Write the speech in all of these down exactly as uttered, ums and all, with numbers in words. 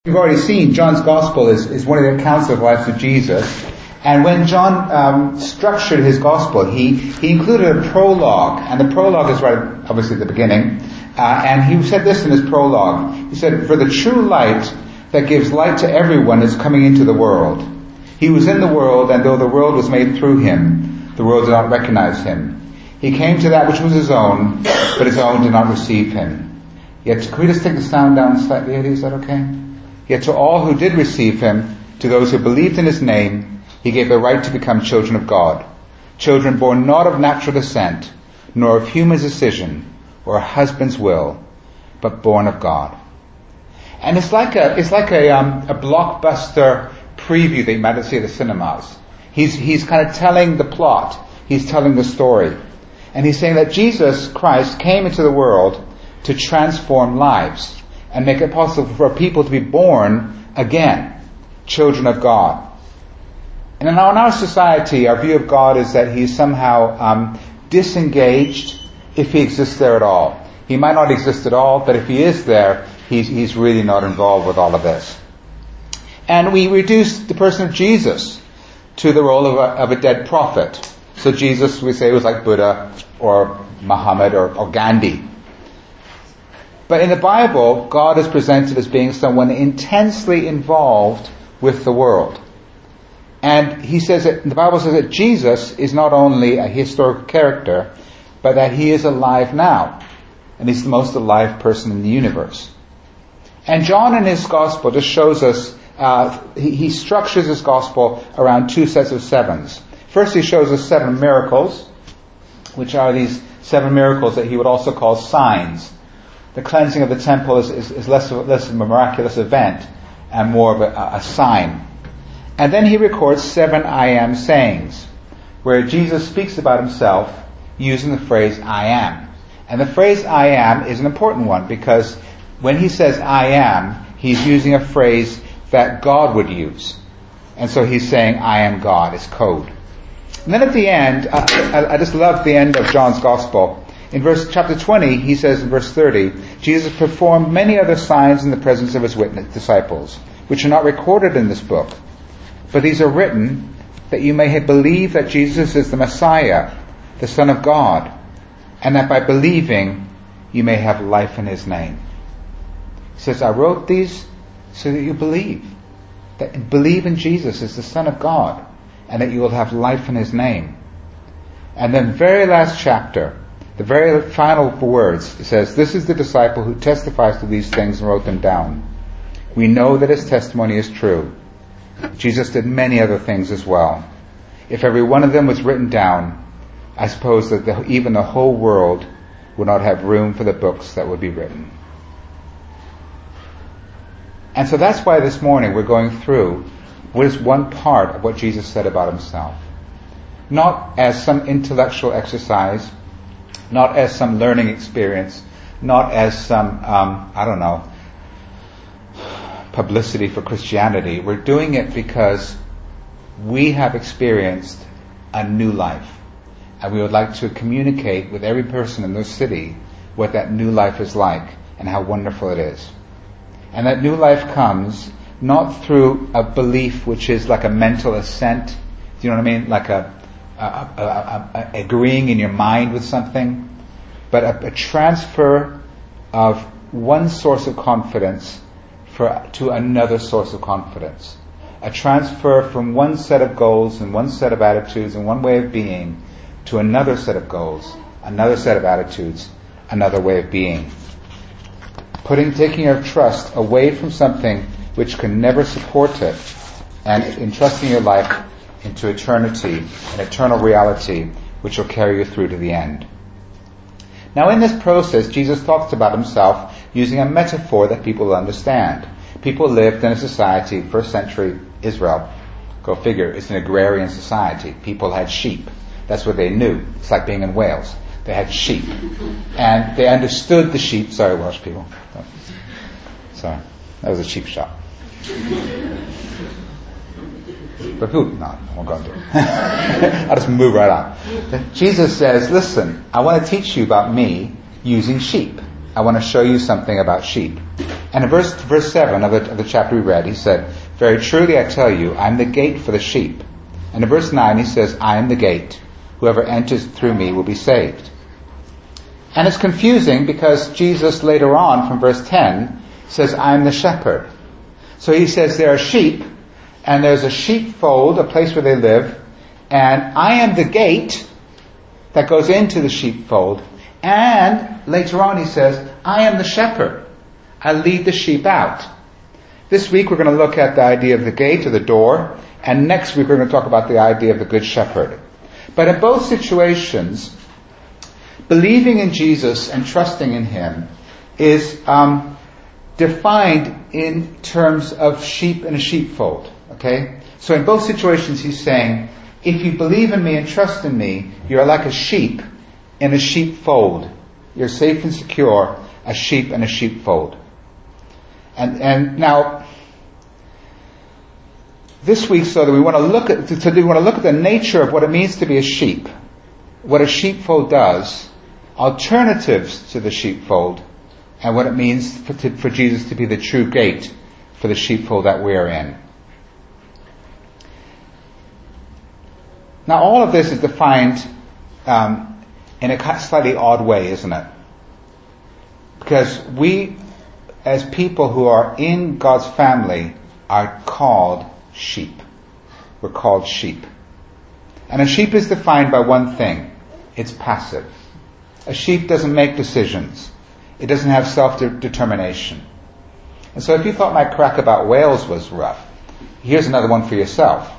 We've already seen John's Gospel is, is one of the accounts of the life of Jesus. And when John um, structured his Gospel, he, he included a prologue. And the prologue is right, obviously, at the beginning. Uh, and he said this in his prologue. He said, "For the true light that gives light to everyone is coming into the world. He was in the world, and though the world was made through him, the world did not recognize him. He came to that which was his own, but his own did not receive him." Yet, can we just take the sound down slightly, Eddie? Is that okay? Yet to all who did receive him, to those who believed in his name, he gave the right to become children of God. Children born not of natural descent, nor of human decision, or a husband's will, but born of God. And it's like a, it's like a, um, a blockbuster preview that you might see at the cinemas. He's, he's kind of telling the plot. He's telling the story. And he's saying that Jesus Christ came into the world to transform lives and make it possible for people to be born again, children of God. And in our, in our society, our view of God is that he's somehow um, disengaged, if he exists there at all. He might not exist at all, but if he is there, he's, he's really not involved with all of this. And we reduce the person of Jesus to the role of a, of a dead prophet. So Jesus, we say, was like Buddha or Muhammad or, or Gandhi. But in the Bible, God is presented as being someone intensely involved with the world. And he says that, the Bible says that Jesus is not only a historical character, but that he is alive now. And he's the most alive person in the universe. And John in his gospel just shows us, uh, he, he structures his gospel around two sets of sevens. First he shows us seven miracles, which are these seven miracles that he would also call signs. The cleansing of the temple is, is, is less, of, less of a miraculous event and more of a, a sign. And then he records seven I am sayings, where Jesus speaks about himself using the phrase I am. And the phrase I am is an important one because when he says I am, he's using a phrase that God would use. And so he's saying I am God, it's code. And then at the end, I, I, I just love the end of John's Gospel. In verse chapter twenty, he says in verse thirty, Jesus performed many other signs in the presence of his witness disciples, which are not recorded in this book. But these are written that you may believe that Jesus is the Messiah, the Son of God, and that by believing you may have life in his name. He says, I wrote these so that you believe. That believe in Jesus as the Son of God, and that you will have life in his name. And then very last chapter, the very final words, it says, this is the disciple who testifies to these things and wrote them down. We know that his testimony is true. Jesus did many other things as well. If every one of them was written down, I suppose that the, even the whole world would not have room for the books that would be written. And so that's why this morning we're going through what is one part of what Jesus said about himself. Not as some intellectual exercise, not as some learning experience, not as some, um, I don't know, publicity for Christianity. We're doing it because we have experienced a new life. And we would like to communicate with every person in this city what that new life is like and how wonderful it is. And that new life comes not through a belief which is like a mental assent. Do you know what I mean? Like a, a, a, a, a agreeing in your mind with something. But a, a transfer of one source of confidence for, to another source of confidence. A transfer from one set of goals and one set of attitudes and one way of being to another set of goals, another set of attitudes, another way of being. Putting, taking your trust away from something which can never support it and entrusting your life into eternity, an eternal reality which will carry you through to the end. Now in this process, Jesus talks about himself using a metaphor that people will understand. People lived in a society, first century Israel, go figure, it's an agrarian society. People had sheep. That's what they knew. It's like being in Wales. They had sheep. And they understood the sheep. Sorry, Welsh people. Oh. Sorry. That was a sheep shop. But who? No, I won't go into it. I'll just move right on. Jesus says, listen, I want to teach you about me using sheep. I want to show you something about sheep. And in verse, verse seven of the, of the chapter we read, he said, very truly I tell you, I am the gate for the sheep. And in verse nine he says, I am the gate. Whoever enters through me will be saved. And it's confusing because Jesus later on from verse ten says, I am the shepherd. So he says there are sheep, and there's a sheepfold, a place where they live, and I am the gate that goes into the sheepfold. And later on he says, I am the shepherd. I lead the sheep out. This week we're going to look at the idea of the gate or the door, and next week we're going to talk about the idea of the good shepherd. But in both situations, believing in Jesus and trusting in Him is um, defined in terms of sheep in a sheepfold. Okay? So in both situations he's saying, if you believe in me and trust in me, you're like a sheep in a sheepfold. You're safe and secure, a sheep in a sheepfold. And and now, this week, so that we want to look at, so we want to look at the nature of what it means to be a sheep, what a sheepfold does, alternatives to the sheepfold, and what it means for, to, for Jesus to be the true gate for the sheepfold that we're in. Now, all of this is defined um, in a slightly odd way, isn't it? Because we, as people who are in God's family, are called sheep. We're called sheep. And a sheep is defined by one thing. It's passive. A sheep doesn't make decisions. It doesn't have self-determination. And so if you thought my crack about Wales was rough, here's another one for yourself.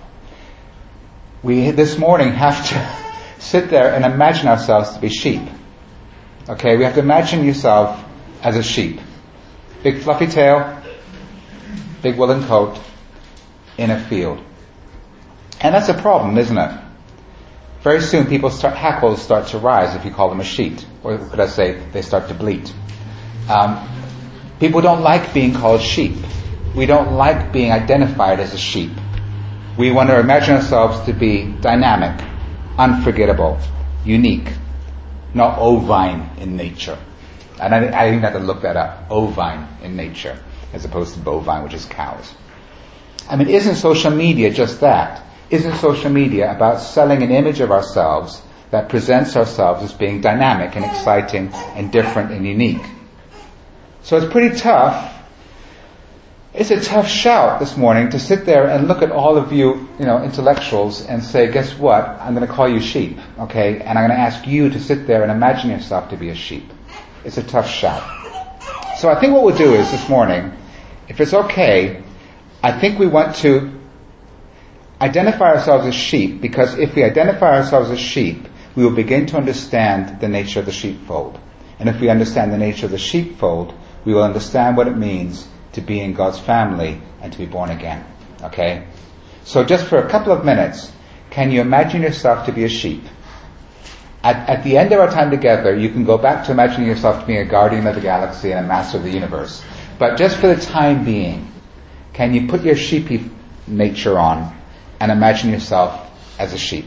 We, this morning, have to sit there and imagine ourselves to be sheep. Okay, we have to imagine yourself as a sheep. Big fluffy tail, big woolen coat, in a field. And that's a problem, isn't it? Very soon people start, hackles start to rise if you call them a sheep. Or could I say, they start to bleat. Um, people don't like being called sheep. We don't like being identified as a sheep. We want to imagine ourselves to be dynamic, unforgettable, unique, not ovine in nature. And I, I even had to look that up. Ovine in nature, as opposed to bovine, which is cows. I mean, isn't social media just that? Isn't social media about selling an image of ourselves that presents ourselves as being dynamic and exciting and different and unique? So it's pretty tough. It's a tough shout this morning to sit there and look at all of you, you know, intellectuals and say, guess what? I'm going to call you sheep, okay? And I'm going to ask you to sit there and imagine yourself to be a sheep. It's a tough shout. So I think what we'll do is this morning, if it's okay, I think we want to identify ourselves as sheep, because if we identify ourselves as sheep, we will begin to understand the nature of the sheepfold. And if we understand the nature of the sheepfold, we will understand what it means to be in God's family and to be born again. Okay? So just for a couple of minutes, can you imagine yourself to be a sheep? At, at the end of our time together, you can go back to imagining yourself to being a guardian of the galaxy and a master of the universe. But just for the time being, can you put your sheepy nature on and imagine yourself as a sheep?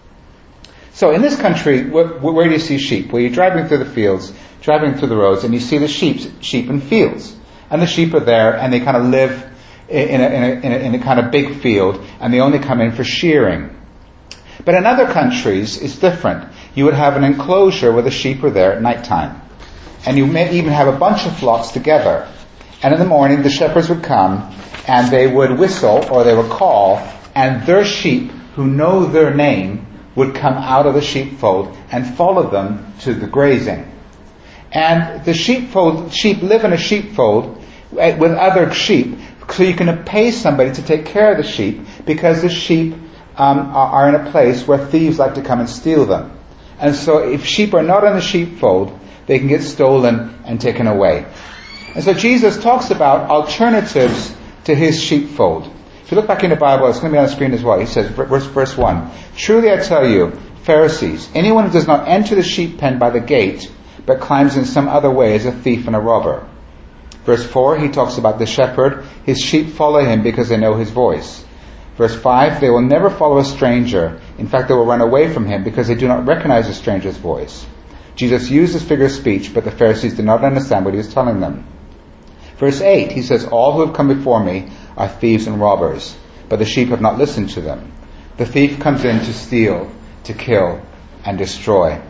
So in this country, where, where do you see sheep? Well, you're driving through the fields, driving through the roads, and you see the sheep, sheep in fields. And the sheep are there, and they kind of live in a, in a, in a, in a kind of big field, and they only come in for shearing. But in other countries, it's different. You would have an enclosure where the sheep are there at nighttime. And you may even have a bunch of flocks together. And in the morning, the shepherds would come, and they would whistle, or they would call, and their sheep, who know their name, would come out of the sheepfold and follow them to the grazing. And the sheepfold, sheep live in a sheepfold with other sheep, so you can pay somebody to take care of the sheep, because the sheep um, are, are in a place where thieves like to come and steal them. And so if sheep are not in the sheepfold, they can get stolen and taken away. And so Jesus talks about alternatives to his sheepfold. If you look back in the Bible, it's going to be on the screen as well. He says, verse, verse one, truly I tell you, Pharisees, anyone who does not enter the sheep pen by the gate, but climbs in some other way, is a thief and a robber. Verse four, he talks about the shepherd. His sheep follow him because they know his voice. Verse five, they will never follow a stranger. In fact, they will run away from him because they do not recognize a stranger's voice. Jesus used this figure of speech, but the Pharisees did not understand what he was telling them. Verse eight, he says, all who have come before me are thieves and robbers, but the sheep have not listened to them. The thief comes in to steal, to kill, and destroy.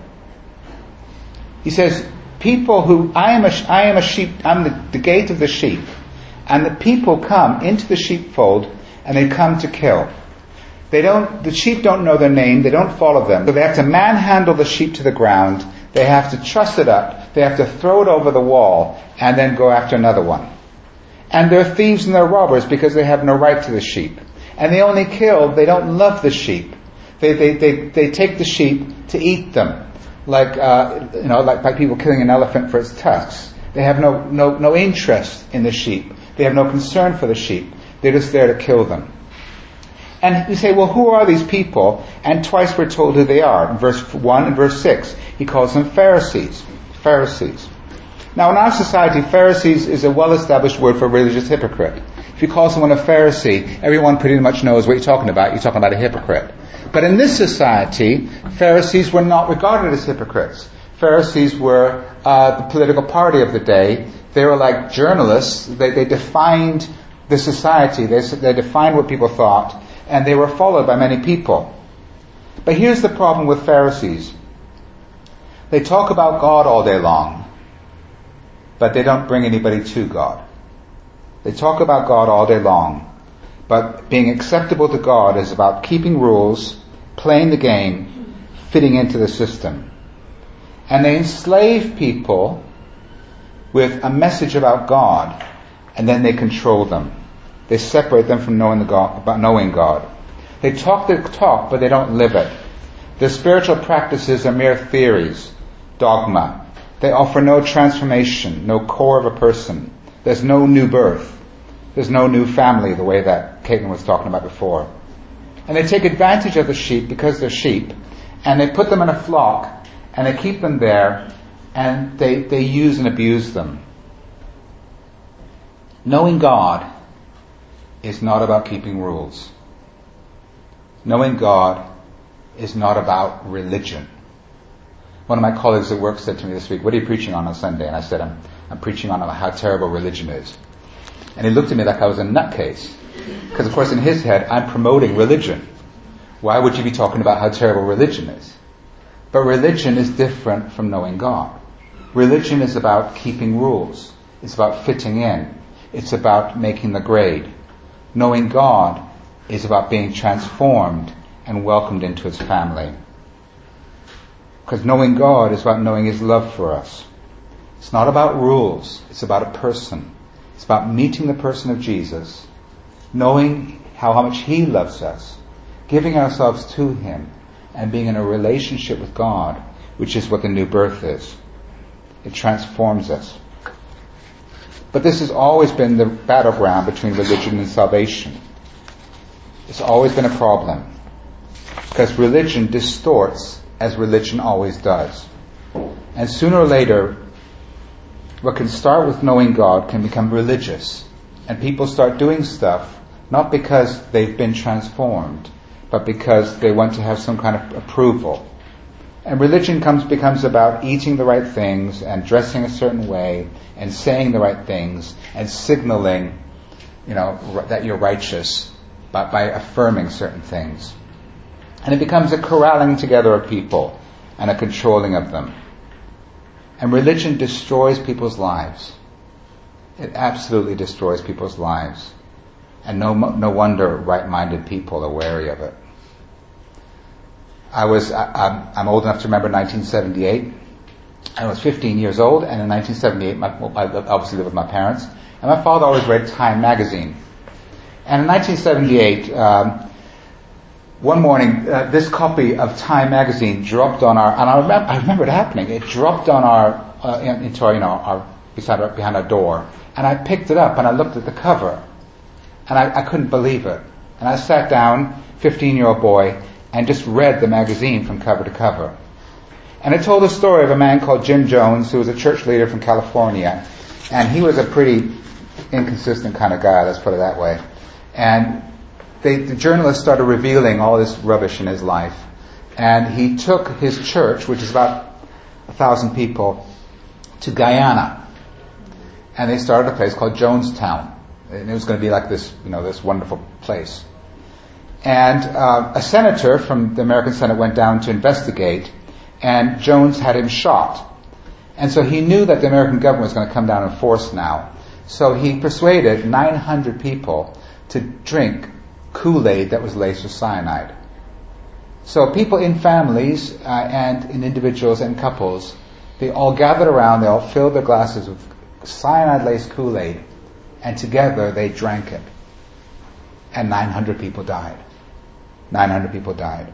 He says, people who, I am a, I am a sheep, I'm the, the gate of the sheep, and the people come into the sheepfold, and they come to kill. They don't, the sheep don't know their name, they don't follow them. So they have to manhandle the sheep to the ground, they have to truss it up, they have to throw it over the wall, and then go after another one. And they're thieves and they're robbers because they have no right to the sheep. And they only kill, they don't love the sheep. They, they, they, they take the sheep to eat them. Like, uh, you know, like, like people killing an elephant for its tusks. They have no, no, no interest in the sheep. They have no concern for the sheep. They're just there to kill them. And you say, well, who are these people? And twice we're told who they are. In verse one and verse six, he calls them Pharisees. Pharisees. Now in our society, Pharisees is a well-established word for religious hypocrite. If you call someone a Pharisee, everyone pretty much knows what you're talking about. You're talking about a hypocrite. But in this society, Pharisees were not regarded as hypocrites. Pharisees were uh, the political party of the day. They were like journalists. They, they defined the society. They, they defined what people thought. And they were followed by many people. But here's the problem with Pharisees. They talk about God all day long, but they don't bring anybody to God. They talk about God all day long, but being acceptable to God is about keeping rules, playing the game, fitting into the system. And they enslave people with a message about God, and then they control them. They separate them from knowing the God, about knowing God. They talk the talk, but they don't live it. Their spiritual practices are mere theories, dogma. They offer no transformation, no core of a person. There's no new birth. There's no new family, the way that Caitlin was talking about before. And they take advantage of the sheep because they're sheep, and they put them in a flock, and they keep them there, and they, they use and abuse them. Knowing God is not about keeping rules. Knowing God is not about religion. One of my colleagues at work said to me this week, what are you preaching on on Sunday? And I said, I'm, I'm preaching on how terrible religion is. And he looked at me like I was a nutcase. Because of course in his head, I'm promoting religion. Why would you be talking about how terrible religion is? But religion is different from knowing God. Religion is about keeping rules. It's about fitting in. It's about making the grade. Knowing God is about being transformed and welcomed into His family. Because knowing God is about knowing His love for us. It's not about rules. It's about a person. It's about meeting the person of Jesus, knowing how, how much He loves us, giving ourselves to Him, and being in a relationship with God, which is what the new birth is. It transforms us. But this has always been the battleground between religion and salvation. It's always been a problem. Because religion distorts, as religion always does. And sooner or later, what can start with knowing God can become religious. And people start doing stuff, not because they've been transformed, but because they want to have some kind of approval. And religion comes becomes about eating the right things and dressing a certain way and saying the right things and signaling, you know, that you're righteous by, by affirming certain things. And it becomes a corralling together of people and a controlling of them. And religion destroys people's lives. It absolutely destroys people's lives. And no no wonder right-minded people are wary of it. I was, I, I'm old enough to remember nineteen seventy-eight. I was fifteen years old, and in nineteen seventy-eight, my, I obviously lived with my parents, and my father always read Time magazine. And in nineteen seventy-eight, um, one morning, uh, this copy of Time magazine dropped on our, and I remember, I remember it happening. It dropped on our, uh, into our, you know, our, beside our, behind our door, and I picked it up and I looked at the cover, and I, I couldn't believe it. And I sat down, fifteen-year-old boy, and just read the magazine from cover to cover. And it told the story of a man called Jim Jones, who was a church leader from California, and he was a pretty inconsistent kind of guy, let's put it that way. And they, the journalists started revealing all this rubbish in his life. And he took his church, which is about a thousand people, to Guyana. and they started a place called Jonestown. And it was going to be like this, you know, this wonderful place. And uh, a senator from the American Senate went down to investigate, and Jones had him shot. And so he knew that the American government was going to come down in force now. So he persuaded nine hundred people to drink Kool-Aid that was laced with cyanide. So people in families uh, and in individuals and couples, they all gathered around, they all filled their glasses with cyanide-laced Kool-Aid, and together they drank it. And nine hundred people died. nine hundred people died.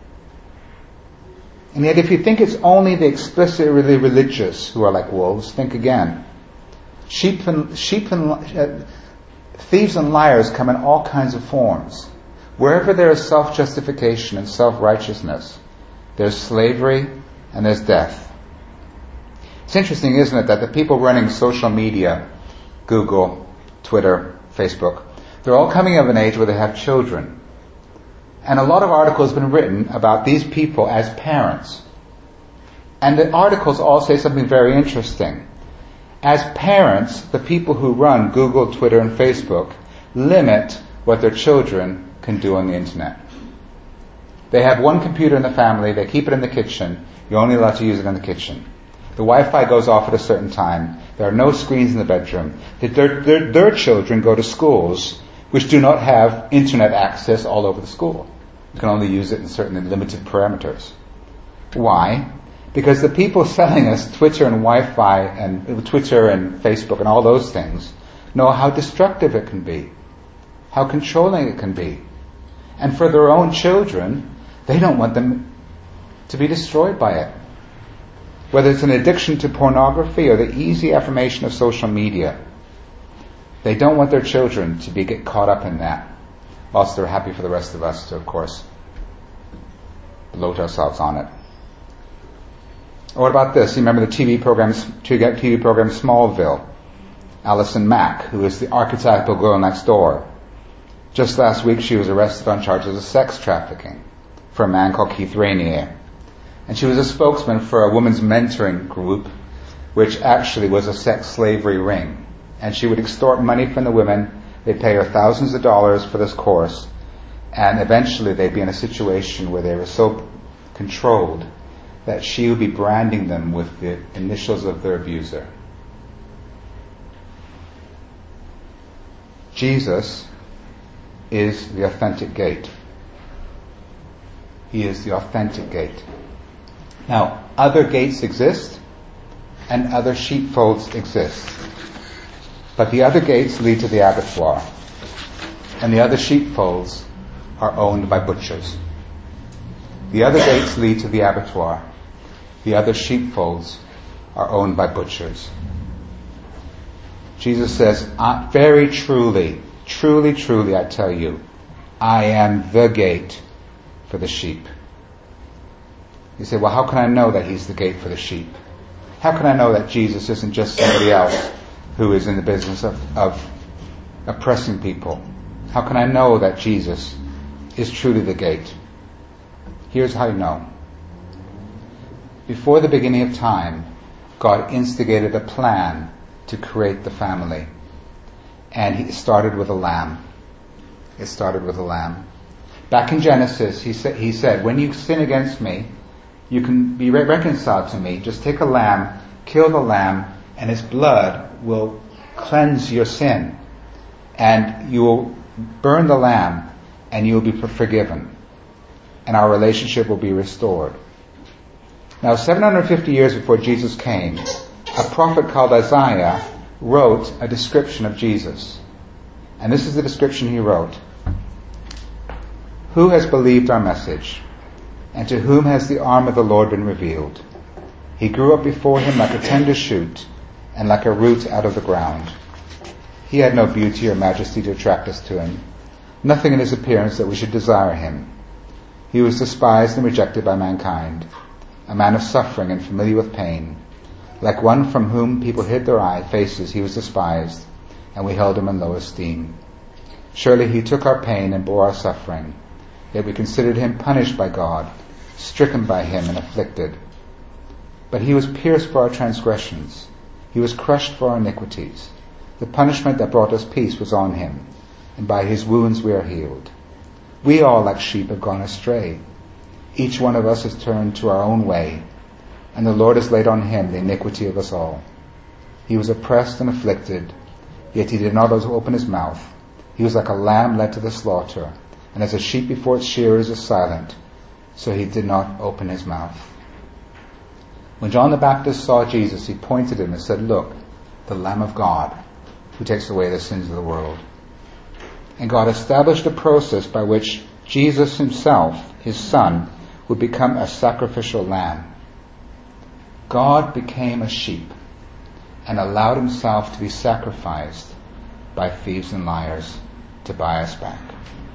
And yet if you think it's only the explicitly religious who are like wolves, think again. Sheep and, sheep and uh, thieves and liars come in all kinds of forms. Wherever there is self-justification and self-righteousness, there's slavery and there's death. It's interesting, isn't it, that the people running social media, Google, Twitter, Facebook, they're all coming of an age where they have children. And a lot of articles have been written about these people as parents. And the articles all say something very interesting. As parents, the people who run Google, Twitter, and Facebook limit what their children can do on the internet. They have one computer in the family, they keep it in the kitchen, you're only allowed to use it in the kitchen. The Wi-Fi goes off at a certain time, there are no screens in the bedroom. Their, their, their children go to schools which do not have internet access all over the school. You can only use it in certain limited parameters. Why? Because the people selling us Twitter and Wi-Fi and Twitter and Facebook and all those things know how destructive it can be, how controlling it can be. And for their own children, they don't want them to be destroyed by it. Whether it's an addiction to pornography or the easy affirmation of social media, they don't want their children to be get caught up in that, whilst they're happy for the rest of us to, of course, bloat ourselves on it. Or what about this? You remember the T V program, T V program Smallville? Allison Mack, who is the archetypal girl next door. Just last week she was arrested on charges of sex trafficking for a man called Keith Rainier. And she was a spokesman for a women's mentoring group, which actually was a sex slavery ring. And she would extort money from the women. They'd pay her thousands of dollars for this course. And eventually they'd be in a situation where they were so controlled that she would be branding them with the initials of their abuser. Jesus is the authentic gate. He is the authentic gate. Now, other gates exist and other sheepfolds exist. But the other gates lead to the abattoir. And the other sheepfolds are owned by butchers. The other gates lead to the abattoir. The other sheepfolds are owned by butchers. Jesus says, very truly, truly, truly, I tell you, I am the gate for the sheep. You say, well, how can I know that he's the gate for the sheep? How can I know that Jesus isn't just somebody else who is in the business of, of oppressing people? How can I know that Jesus is truly the gate? Here's how you know. Before the beginning of time, God instigated a plan to create the family. And he started with a lamb. It started with a lamb. Back in Genesis, he said, he said, when you sin against me, you can be re- reconciled to me. Just take a lamb, kill the lamb, and its blood will cleanse your sin. And you will burn the lamb, and you will be forgiven. And our relationship will be restored. Now, seven hundred fifty years before Jesus came, a prophet called Isaiah wrote a description of Jesus. And this is the description he wrote. Who has believed our message? And to whom has the arm of the Lord been revealed? He grew up before him like a tender shoot, and like a root out of the ground. He had no beauty or majesty to attract us to him, nothing in his appearance that we should desire him. He was despised and rejected by mankind, a man of suffering and familiar with pain. Like one from whom people hid their eye faces, he was despised, and we held him in low esteem. Surely he took our pain and bore our suffering, yet we considered him punished by God, stricken by him and afflicted. But he was pierced for our transgressions, He was crushed for our iniquities. The punishment that brought us peace was on him, and by his wounds we are healed. We all like sheep have gone astray. Each one of us has turned to our own way, and the Lord has laid on him the iniquity of us all. He was oppressed and afflicted, yet he did not open his mouth. He was like a lamb led to the slaughter, and as a sheep before its shearers is silent, so he did not open his mouth. When John the Baptist saw Jesus, he pointed him and said, "Look, the Lamb of God, who takes away the sins of the world." And God established a process by which Jesus himself, his Son, would become a sacrificial lamb. God became a sheep and allowed himself to be sacrificed by thieves and liars to buy us back.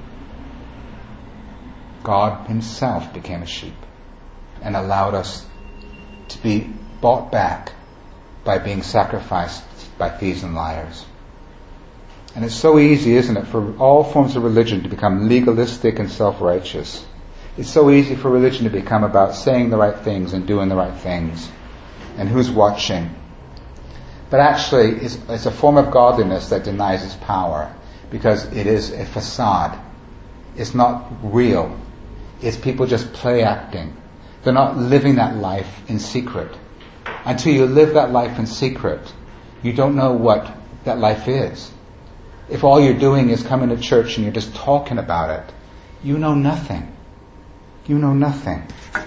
God himself became a sheep and allowed us to be bought back by being sacrificed by thieves and liars. And it's so easy, isn't it, for all forms of religion to become legalistic and self-righteous. It's so easy for religion to become about saying the right things and doing the right things and who's watching. But actually, it's, it's a form of godliness that denies its power because it is a facade. It's not real. It's people just play acting. They're not living that life in secret. Until you live that life in secret, you don't know what that life is. If all you're doing is coming to church and you're just talking about it, you know nothing. You know nothing.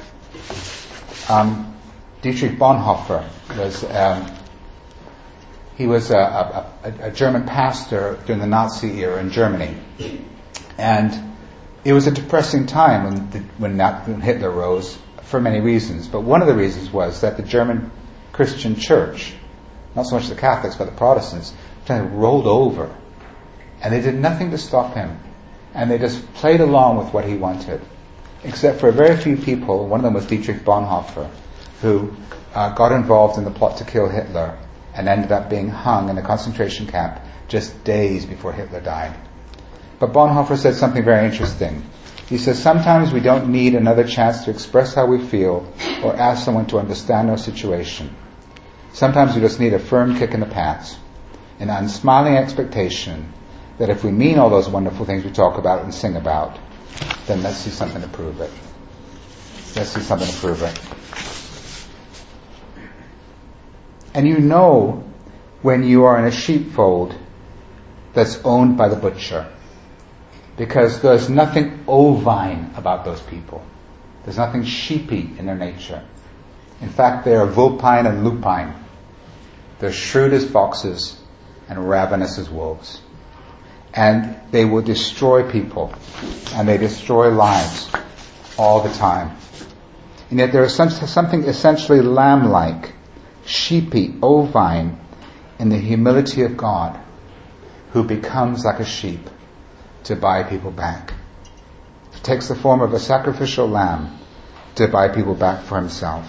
Um, Dietrich Bonhoeffer was um, he was a, a, a German pastor during the Nazi era in Germany, and it was a depressing time when the, when, that, when Hitler rose for many reasons. But one of the reasons was that the German Christian church, not so much the Catholics but the Protestants, kind of rolled over. And they did nothing to stop him. And they just played along with what he wanted. Except for a very few people, one of them was Dietrich Bonhoeffer, who uh, got involved in the plot to kill Hitler and ended up being hung in a concentration camp just days before Hitler died. But Bonhoeffer said something very interesting. He says, sometimes we don't need another chance to express how we feel or ask someone to understand our situation. Sometimes we just need a firm kick in the pants, an unsmiling expectation that if we mean all those wonderful things we talk about and sing about, then let's see something to prove it. Let's see something to prove it. And you know when you are in a sheepfold that's owned by the butcher, because there's nothing ovine about those people. There's nothing sheepy in their nature. In fact, they are vulpine and lupine. They're shrewd as foxes and ravenous as wolves. And they will destroy people, and they destroy lives all the time. And yet there is some, something essentially lamb-like, sheepy, ovine, in the humility of God, who becomes like a sheep to buy people back. He takes the form of a sacrificial lamb to buy people back for himself.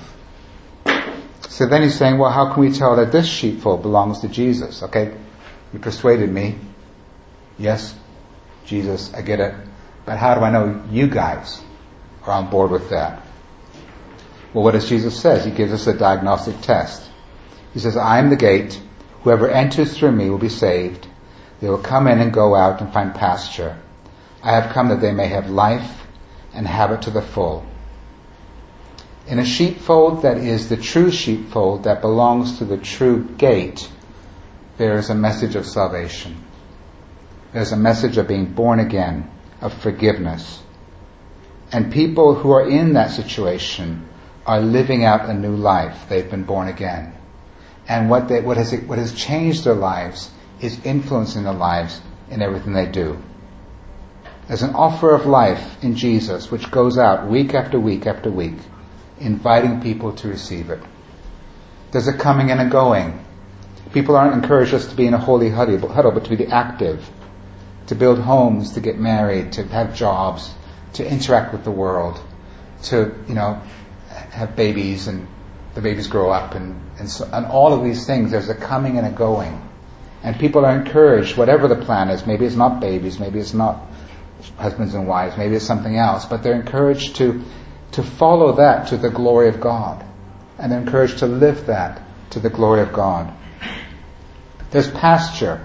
So then he's saying, well, how can we tell that this sheepfold belongs to Jesus? Okay, you persuaded me. Yes, Jesus, I get it. But how do I know you guys are on board with that? Well, what does Jesus say? He gives us a diagnostic test. He says, I am the gate. Whoever enters through me will be saved. They will come in and go out and find pasture. I have come that they may have life and have it to the full. In a sheepfold that is the true sheepfold that belongs to the true gate, there is a message of salvation. There's a message of being born again, of forgiveness. And people who are in that situation are living out a new life. They've been born again. And what they, what has, what has changed their lives is influencing their lives in everything they do. There's an offer of life in Jesus which goes out week after week after week, inviting people to receive it. There's a coming and a going. People aren't encouraged just to be in a holy huddle, but to be active, to build homes, to get married, to have jobs, to interact with the world, to, you know, have babies and the babies grow up and, and, so, and all of these things. There's a coming and a going. And people are encouraged, whatever the plan is, maybe it's not babies, maybe it's not husbands and wives, maybe it's something else, but they're encouraged to, to follow that to the glory of God. And they're encouraged to live that to the glory of God. There's pasture.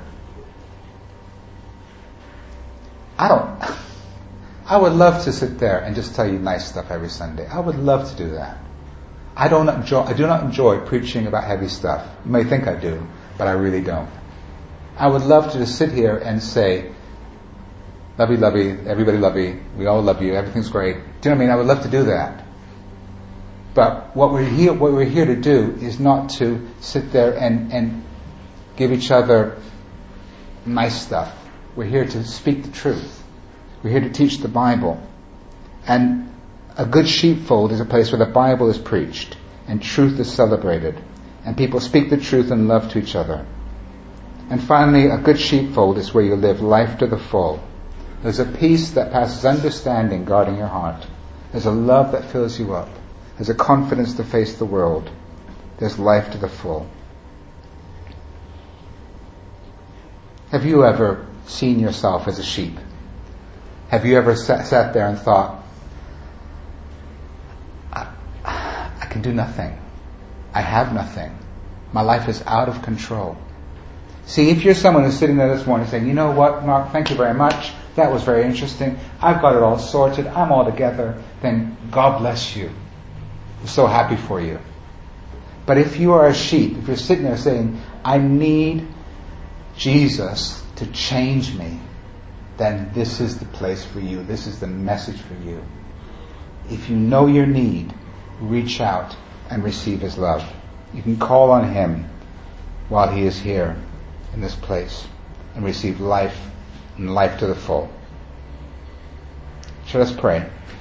I don't, I would love to sit there and just tell you nice stuff every Sunday. I would love to do that. I don't enjoy, I do not enjoy preaching about heavy stuff. You may think I do, but I really don't. I would love to just sit here and say, lovey, lovey, everybody lovey, we all love you, everything's great. Do you know what I mean? I would love to do that. But what we're here, what we're here to do is not to sit there and, and give each other nice stuff. We're here to speak the truth. We're here to teach the Bible. And a good sheepfold is a place where the Bible is preached and truth is celebrated and people speak the truth and love to each other. And finally, a good sheepfold is where you live life to the full. There's a peace that passes understanding guarding your heart. There's a love that fills you up. There's a confidence to face the world. There's life to the full. Have you ever seen yourself as a sheep? Have you ever sat, sat there and thought, I, I can do nothing. I have nothing. My life is out of control. See, if you're someone who's sitting there this morning saying, you know what, Mark, thank you very much. That was very interesting. I've got it all sorted. I'm all together. Then God bless you. I'm so happy for you. But if you are a sheep, if you're sitting there saying, I need Jesus to change me, then this is the place for you. This is the message for you. If you know your need, reach out and receive His love. You can call on Him while He is here in this place and receive life and life to the full. So let's pray.